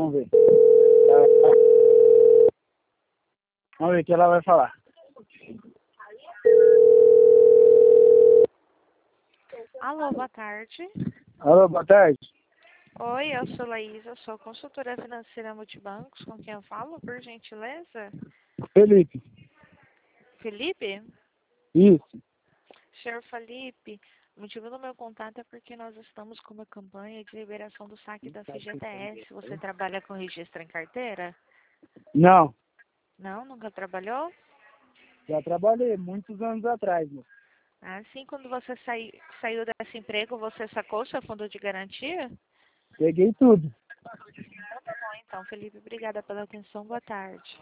Vamos ver. Vamos ver o que ela vai falar. Alô, boa tarde. Alô, boa tarde. Oi, eu sou Laísa, sou consultora financeira Multibancos, com quem eu falo, por gentileza? Felipe. Felipe? Isso. Senhor Felipe, o motivo do meu contato é porque nós estamos com uma campanha de liberação do saque da FGTS. Você trabalha com registro em carteira? Não. Não? Nunca trabalhou? Já trabalhei muitos anos atrás, meu. Assim, quando você saiu desse emprego, você sacou seu fundo de garantia? Peguei tudo. Tá bom, então, Felipe, obrigada pela atenção. Boa tarde.